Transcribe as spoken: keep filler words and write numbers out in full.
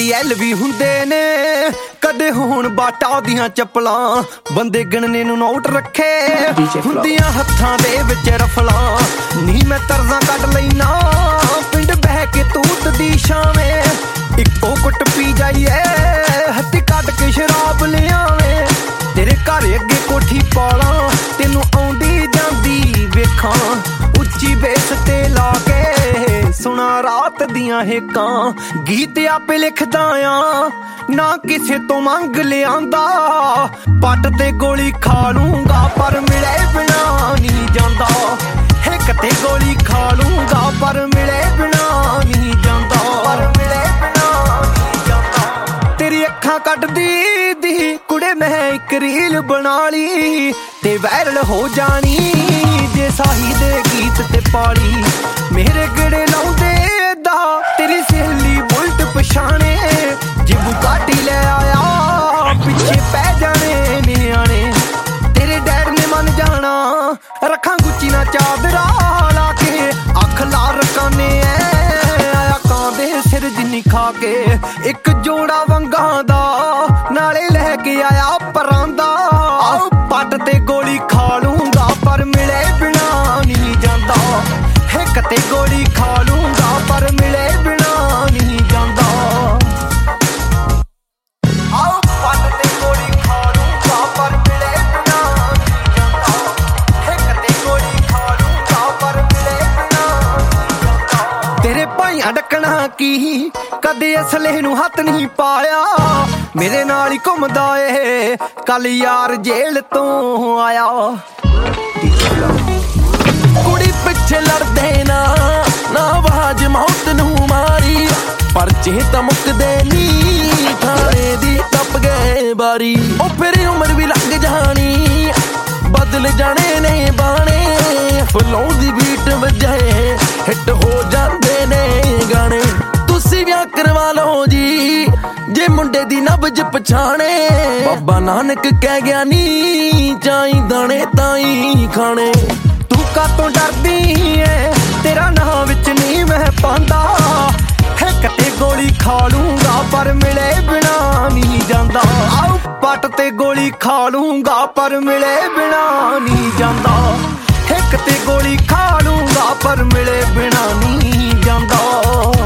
ਤੇਰੀ ਐਲ ਵੀ ਹੁੰਦੇ ਨੇ ਕਦੇ ਹੋਣ ਬਾਟਾ ਦੀਆਂ ਚੱਪਲਾਂ ਬੰਦੇ ਗਿਣਨੇ ਨੂੰ ਨੋਟ ਰੱਖੇ ਹੁੰਦੀਆਂ ਹੱਥਾਂ ਦੇ ਵਿੱਚ ਰਫਲਾਂ ਨੀ ਮੈਂ ਤਰਜ਼ਾਂ ਕੱਢ ਲੈਣਾ ਪਿੰਡ ਬਹਿ ਕੇ ਤੂਤ ਦੀ ਛਾਵੇਂ ਇੱਕੋ ਕੁੱਟ ਪੀ ਜਾਈਏ ਹੱਥੀ ਕੱਢ ਕੇ ਸ਼ਰਾਬ ਲਿਆਵੇਂ ਤੇਰੇ ਘਰ ਅੱਗੇ ਕੋਠੀ ਪਾਲਾਂ ਤੈਨੂੰ ਆਉਂਦੀ ਜਾਂਦੀ ਵੇਖਾਂ ਉੱਚੀ ਬੇਸ ਤੇ ਲਾ ਕੇ ਸੁਣਾ ਰਾਤ ਦੀਆਂ ਹੇਕਾਂ ਗੀਤ ਆਪੇ ਲਿਖਦਾ ਆ ਨਾ ਕਿਸੇ ਤੋਂ ਮੰਗ ਲਿਆਂਦਾ ਪੱਟ ਤੇ ਗੋਲੀ ਖਾ ਲੂੰਗਾ ਪਰ ਮਿਲੇ ਬਿਨਾ ਨਹੀਂ ਜਾਂਦਾ ਹਿੱਕ ਤੇ ਗੋਲੀ ਖਾ ਲੂੰਗਾ ਪਰ ਮਿਲੇ ਬਿਨਾ ਨਹੀਂ ਜਾਂਦਾ ਪਰ ਮਿਲੇ ਬਿਨਾ ਨਹੀਂ ਜਾਂਦਾ ਤੇਰੀ ਅੱਖਾਂ ਕੱਢਦੀ ਦੀ ਕੁੜੇ ਮੈਂ ਇੱਕ ਰੀਲ ਬਣਾ ਲਈ ਤੇ ਵਾਇਰਲ ਹੋ ਜਾਣੀ ਜੇ ਸਾਹੀ ਦੇ ਗੀਤ ਤੇ ਪਾਲੀ ਮੇਰੇ ਗੜੇ ਲਾਉਂਦੇ ਦਾ ਤੇਰੀ ਸਹੇਲੀ ਬੁਲਟ ਪਛਾਣੇ ਜੇ ਬੁਗਾਟੀ ਲੈ ਆਇਆ ਪਿੱਛੇ ਪੈ ਜਾਣੇ ਨਿਆਣੇ ਤੇਰੇ ਡੈਡ ਨੇ ਮੰਨ ਜਾਣਾ ਰੱਖਾਂ ਗੁੱਚੀ ਨਾ ਚਾਦਰਾ ਲਾ ਕੇ ਅੱਖ ਲਾ ਰਕਾਨੇ ਐ ਆਇਆ ਕਾਂ ਦੇ ਸਿਰ ਜਿੰਨੀ ਖਾ ਕੇ ਇੱਕ ਜੋੜਾ ਵੰਗਾਂ ਦਾ ਨਾਲੇ ਲੈ ਕੇ ਆਇਆ ਪਰਾਂਦਾ ਆਹ ਪੱਟ ਤੇ ਗੋਲੀ ਖਾ ਲੂੰਗਾ ਪਰ ਮਿਲੇ ਬਿਨਾ ਨਹੀਂ ਜਾਂਦਾ ਹਿੱਕ ਤੇ ਗੋਲੀ ਖਾ ਲੂੰਗਾ ਪਰ ਮਿਲੇ ਬਿਨਾ ਨਹੀਂ ਜਾਂਦਾ ਆਹ ਪੱਟ ਤੇ ਗੋਲੀ ਖਾ ਲੂੰਗਾ ਪਰ ਮਿਲੇ ਬਿਨਾ ਨਹੀਂ ਜਾਂਦਾ ਹਿੱਕ ਤੇ ਗੋਲੀ ਖਾ ਲੂੰਗਾ ਪਰ ਮਿਲੇ ਬਿਨਾ ਨਹੀਂ ਜਾਂਦਾ ਤੇਰੇ ਭਾਈਆਂ ਡੱਕਣਾ ਕੀ ਕਦੇ ਅਸਲੇ ਨੂੰ ਹੱਥ ਨਹੀਂ ਪਾਇਆ ਮੇਰੇ ਨਾਲ ਹੀ ਘੁੰਮਦਾ ਏ ਕੱਲ ਯਾਰ ਜੇਲ੍ਹ ਤੋਂ ਆਇਆ ਕੁੜੀ ਪਿੱਛੇ ਲੜਦੇ ਨਾ ਨਾ ਆਵਾਜ਼ ਮੌਤ ਨੂੰ ਮਾਰੀ ਪਰਚੇ ਤਾਂ ਮੁੱਕਦੇ ਨੀ ਥਾਣੇ ਦੀ ਟੱਪ ਗਏ ਬਾਰੀ ਉਹ ਫਿਰ ਉਮਰ ਵੀ ਲੰਘ ਜਾਣੀ ਬਦਲ ਜਾਣੇ ਨੇ ਬਾਣੇ ਫਲੋਂ ਦੀ ਬੀਟ ਵਜਾਏ ਹਿੱਟ ਹੋ ਜਾਂਦੇ ਨੇ ਗਾਣੇ ਤੁਸੀਂ ਵਿਆਹ ਕਰਵਾ ਲਓ ਜੀ ਜੇ ਮੁੰਡੇ ਦੀ ਨਬਜ ਪਛਾਣੇ ਬਾਬਾ ਨਾਨਕ ਕਹਿ ਗਿਆ ਨੀ ਚਾਈ ਦਾਣੇ ਤਾਈ ਖਾਣੇ ਤੂੰ ਕਾਤੋਂ ਡਰਦੀ ਏ ਤੇਰਾ ਨਾਂ ਵਿੱਚ ਨਹੀਂ ਮੈਂ ਪਾਂਦਾ ਹਿੱਕ ਤੇ ਗੋਲੀ ਖਾ ਲੂੰਗਾ ਪਰ ਮਿਲੇ ਬਿਨਾ ਨਹੀਂ ਜਾਂਦਾ ਆਉ ਪੱਟ ਤੇ ਗੋਲੀ ਖਾ ਲੂੰਗਾ ਪਰ ਮਿਲੇ ਬਿਨਾ ਨਹੀਂ ਜਾਂਦਾ ਹਿੱਕ ਤੇ ਗੋਲੀ ਖਾ ਲੂੰਗਾ ਪਰ ਮਿਲੇ ਬਿਨਾ ਨਹੀਂ ਜਾਂਦਾ